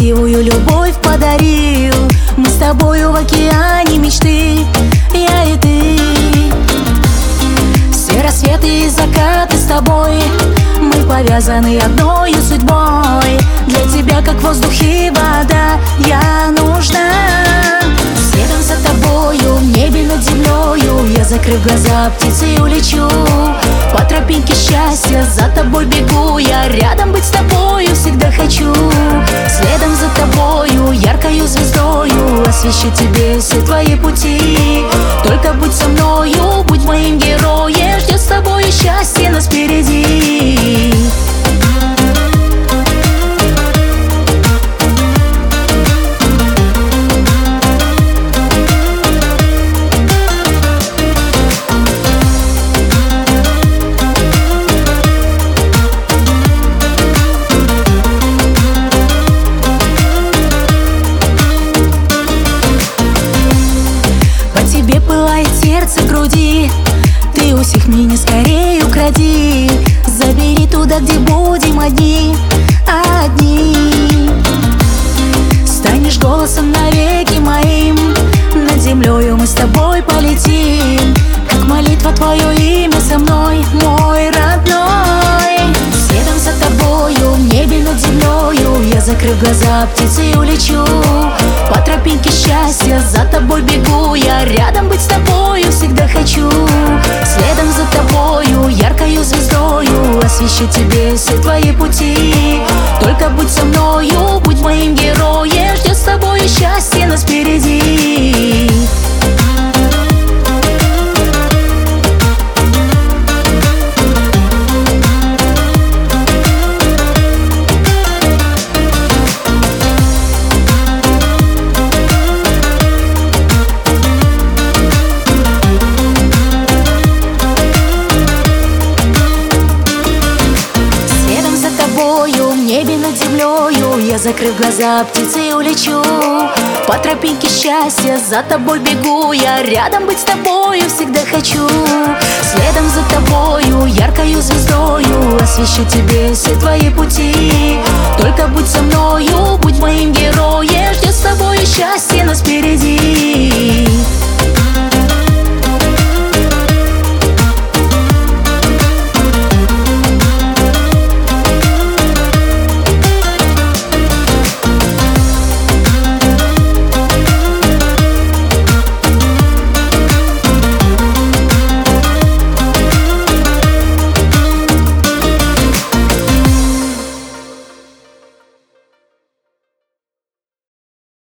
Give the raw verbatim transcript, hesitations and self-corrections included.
красивую любовь подарил. Мы с тобою в океане мечты, я и ты. Все рассветы и закаты с тобой, мы повязаны одной судьбой. Для тебя, как воздух и вода, я нужна. Следом за тобою, в небе над землею, я, закрыв глаза, птицей улечу. По тропинке счастья за тобой бегу, я рядом быть с тобою всегда хочу. Следом за тобою, яркою звездою, освещу тебе все твои пути. Только будь со мною, будь моим героем, ждет с тобой счастье нас впереди. Тебе пылает сердце в груди, ты у всех меня скорее укради. Забери туда, где будем одни, одни. Станешь голосом навеки моим, над землею мы с тобой полетим. Как молитва твое имя со мной, мой родной. Следом за тобою, в небе над землею, я, закрыв глаза, птицей улечу. По тропинке счастья за тобой бегу, я рядом быть с тобою всегда хочу. Следом за тобою, яркою звездою, освещу тебе все твои пути. Только будь со мною, будь моим героем, ждет с тобой счастье нас впереди. В небе над землею, я, закрыв глаза, птицей улечу. По тропинке счастья за тобой бегу, я рядом быть с тобою всегда хочу. Следом за тобою, яркою звездою, освещу тебе все твои пути. Только будь со мною, будь моим героем, ждет с тобой счастье нас впереди.